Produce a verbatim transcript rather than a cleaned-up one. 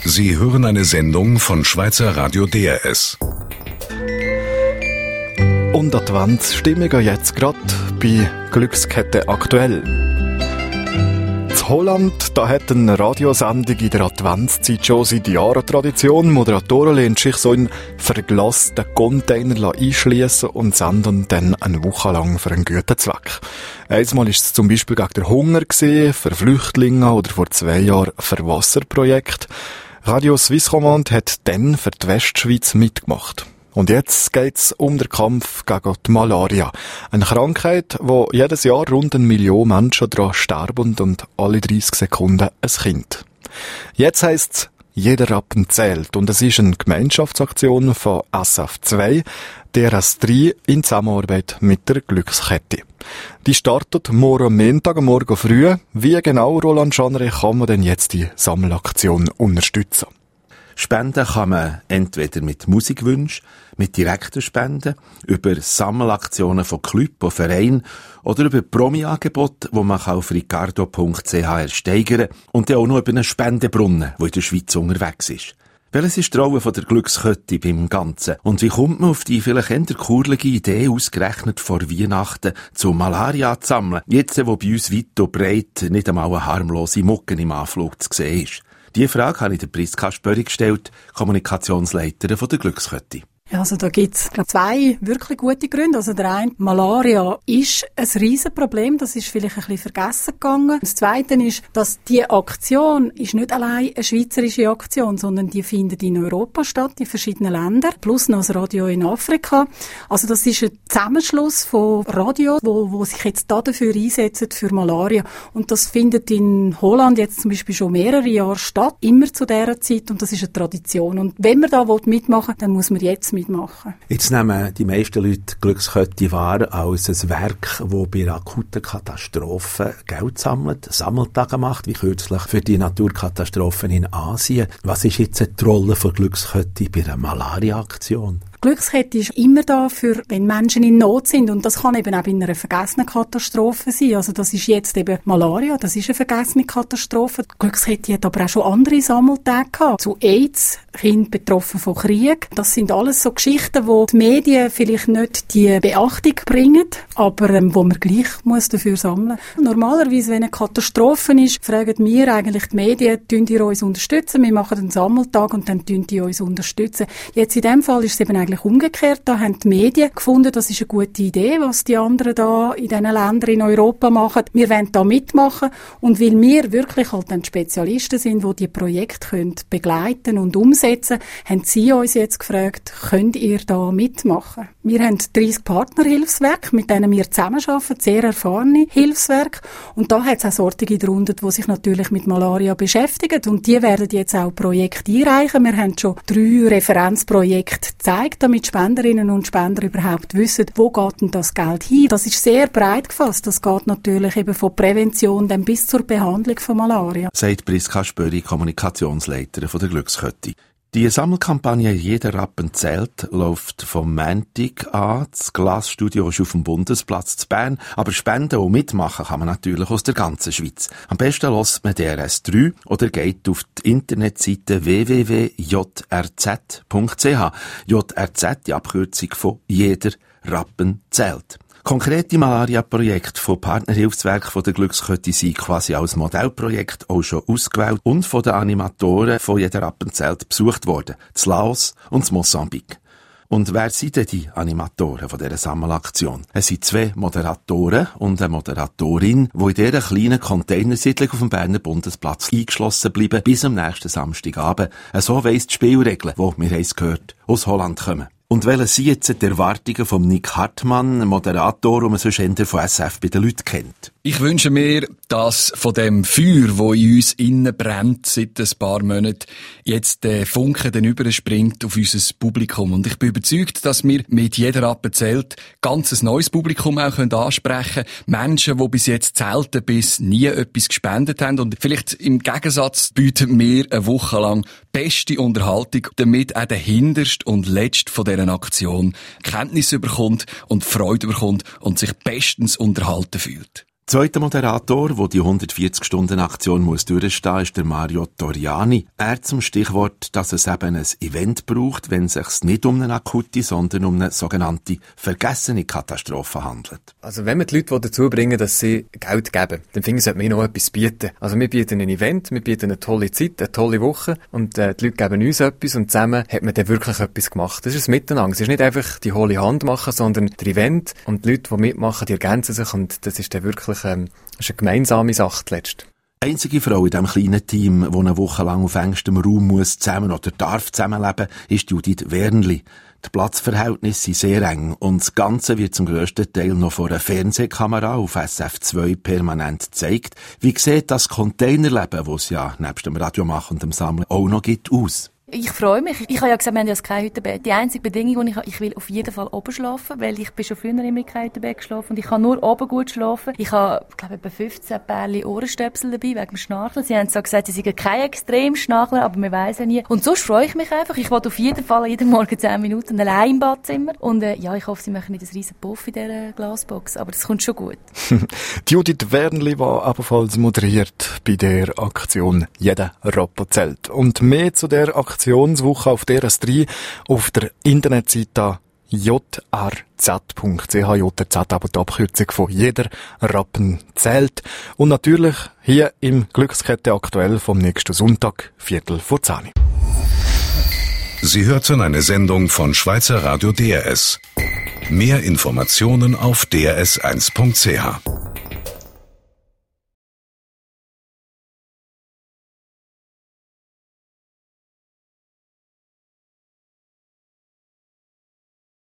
Sie hören eine Sendung von Schweizer Radio D R S. Und Adventsstimmung jetzt gerade bei Glückskette aktuell. In Holland, da hat eine Radiosendung in der Adventszeit schon seit Jahren Tradition. Moderatoren lassen sich so in verglasten Container einschliessen und senden dann eine Woche lang für einen guten Zweck. Einmal war es zum Beispiel gegen den Hunger, für Flüchtlinge oder vor zwei Jahren für Wasserprojekte. Radio Swisscommand hat dann für die Westschweiz mitgemacht. Und jetzt geht's um den Kampf gegen die Malaria. Eine Krankheit, wo jedes Jahr rund eine Million Menschen daran sterben und alle dreißig Sekunden ein Kind. Jetzt heisst's, jeder Rappen zählt. Und es ist eine Gemeinschaftsaktion von S F zwei, D R S drei in Zusammenarbeit mit der Glückskette. Die startet morgen Montag, morgen früh. Wie genau, Roland Schanre, kann man denn jetzt die Sammelaktion unterstützen? Spenden kann man entweder mit Musikwünschen, mit direkten Spenden, über Sammelaktionen von Clubs und Vereinen oder über Promi-Angebote, die man auf ricardo punkt c h ersteigern kann und dann auch noch über einen Spendebrunnen, der in der Schweiz unterwegs ist. Welches ist die Rolle von der Glückskette beim Ganzen? Und wie kommt man auf die vielleicht eher kurlige Idee, ausgerechnet vor Weihnachten zu Malaria zu sammeln, jetzt wo bei uns weit und breit nicht einmal eine harmlose Mucke im Anflug zu sehen ist? Diese Frage habe ich der Priska Spöri gestellt, Kommunikationsleiterin von der Glückskette. Ja, also da gibt's zwei wirklich gute Gründe. Also der eine, Malaria ist ein Riesenproblem, das ist vielleicht ein bisschen vergessen gegangen. Das zweite ist, dass die Aktion ist nicht allein eine schweizerische Aktion, sondern die findet in Europa statt, in verschiedenen Ländern, plus noch das Radio in Afrika. Also das ist ein Zusammenschluss von Radio, wo, wo sich jetzt da dafür einsetzen, für Malaria. Und das findet in Holland jetzt zum Beispiel schon mehrere Jahre statt, immer zu dieser Zeit, und das ist eine Tradition. Und wenn man da mitmachen will, dann muss man jetzt mitmachen. Jetzt nehmen die meisten Leute die Glückskette wahr als ein Werk, das bei akuten Katastrophen Geld sammelt, Sammeltage macht, wie kürzlich für die Naturkatastrophen in Asien. Was ist jetzt die Rolle der Glückskette bei einer Malaria-Aktion? Die Glückskette ist immer da, für, wenn Menschen in Not sind. Und das kann eben auch in einer vergessenen Katastrophe sein. Also das ist jetzt eben Malaria, das ist eine vergessene Katastrophe. Die Glückskette hat aber auch schon andere Sammeltage gehabt. Zu AIDS, Kinder betroffen von Krieg. Das sind alles so Geschichten, wo die Medien vielleicht nicht die Beachtung bringen, aber ähm, wo man gleich muss dafür sammeln. Normalerweise, wenn eine Katastrophe ist, fragen wir eigentlich die Medien, tun die uns unterstützen? Wir machen einen Sammeltag und dann tun die uns unterstützen. Jetzt in dem Fall ist es eben eigentlich umgekehrt. Da haben die Medien gefunden, das ist eine gute Idee, was die anderen da in diesen Ländern in Europa machen. Wir wollen da mitmachen. Und weil wir wirklich halt dann Spezialisten sind, die die Projekte können begleiten und umsetzen, haben sie uns jetzt gefragt, könnt ihr da mitmachen? Wir haben dreißig Partnerhilfswerke, mit denen wir zusammenarbeiten, sehr erfahrene Hilfswerke. Und da hat es auch solche drunter, die sich natürlich mit Malaria beschäftigen. Und die werden jetzt auch Projekte einreichen. Wir haben schon drei Referenzprojekte gezeigt, damit Spenderinnen und Spender überhaupt wissen, wo geht denn das Geld hin. Das ist sehr breit gefasst. Das geht natürlich eben von Prävention dann bis zur Behandlung von Malaria. Sagt Priska Spöri, Kommunikationsleiterin von der Glückskette. Die Sammelkampagne «Jeder Rappen zählt» läuft vom Montag an. Das Glasstudio ist auf dem Bundesplatz zu Bern. Aber spenden und mitmachen kann man natürlich aus der ganzen Schweiz. Am besten hört man D R S drei oder geht auf die Internetseite w w w punkt j r z punkt c h. J R Z, die Abkürzung von «Jeder Rappen zählt». Konkrete Malaria-Projekte von Partnerhilfswerken von der Glückskette sind quasi als Modellprojekt auch schon ausgewählt und von den Animatoren von «Jeder Rappen zählt» besucht worden. Das Laos und das Mosambik. Und wer sind denn die Animatoren von dieser Sammelaktion? Es sind zwei Moderatoren und eine Moderatorin, die in dieser kleinen Containersiedlung auf dem Berner Bundesplatz eingeschlossen bleiben bis am nächsten Samstagabend. So weiss die Spielregeln, die, wir haben es gehört, aus Holland kommen. Und welche sind jetzt die Erwartungen von Nick Hartmann, Moderator, den man sonst eher von S F bei den Leuten kennt? Ich wünsche mir, dass von dem Feuer, das in uns innen brennt seit ein paar Monaten, jetzt der Funke dann überspringt auf unser Publikum. Und ich bin überzeugt, dass wir mit «Jeder Rappen zählt» ganz ein neues Publikum auch ansprechen können. Menschen, die bis jetzt selten bis nie etwas gespendet haben. Und vielleicht im Gegensatz bieten wir eine Woche lang beste Unterhaltung, damit auch der Hinterste und Letzte von dieser Aktion Kenntnis bekommt und Freude bekommt und sich bestens unterhalten fühlt. Zweiter Moderator, der die hundertvierzig-Stunden-Aktion muss durchstehen, ist der Mario Toriani. Er zum Stichwort, dass es eben ein Event braucht, wenn es sich nicht um eine akute, sondern um eine sogenannte vergessene Katastrophe handelt. Also wenn wir die Leute dazu bringen, dass sie Geld geben, dann finde ich, sollte man ihnen noch etwas bieten. Also wir bieten ein Event, wir bieten eine tolle Zeit, eine tolle Woche und äh, die Leute geben uns etwas und zusammen hat man dann wirklich etwas gemacht. Das ist ein Miteinander. Es ist nicht einfach die hohle Hand machen, sondern der Event und die Leute, die mitmachen, die ergänzen sich und das ist dann wirklich ähm, das ist eine gemeinsame Sache letzt. Einzige Frau in diesem kleinen Team, die eine Woche lang auf engstem Raum muss zusammen oder darf zusammenleben, ist Judith Wernli. Die Platzverhältnisse sind sehr eng und das Ganze wird zum grössten Teil noch vor einer Fernsehkamera auf S F zwei permanent gezeigt. Wie sieht das Containerleben, das es ja nebst dem Radiomachen und dem Sammeln auch noch gibt, aus? Ich freue mich. Ich habe ja gesagt, wir haben ja kein Hüttenbett. Die einzige Bedingung, die ich habe, ich will auf jeden Fall oben schlafen, weil ich bin schon früher immer in kein Hüttenbett geschlafen und ich kann nur oben gut schlafen. Ich habe, glaube ich, etwa fünfzehn Pärchen Ohrenstöpsel dabei, wegen dem Schnarchen. Sie haben zwar gesagt, sie sind kein Extremschnarchler, aber man weiss ja nie. Und sonst freue ich mich einfach. Ich will auf jeden Fall jeden Morgen zehn Minuten allein im Badzimmer. Und äh, ja, ich hoffe, sie machen nicht ein riesen Puff in dieser Glasbox, aber das kommt schon gut. Die Judith Wernli war ebenfalls moderiert bei der Aktion «Jeder Rapper zählt». Und mehr zu der Aktionswoche auf der S drei auf der Internetseite j r z punkt c h, J R Z, aber die Abkürzung von «Jeder Rappen zählt». Und natürlich hier im Glückskette aktuell vom nächsten Sonntag, Viertel vor zehn. Sie hörten eine Sendung von Schweizer Radio D R S. Mehr Informationen auf d r s eins punkt c h.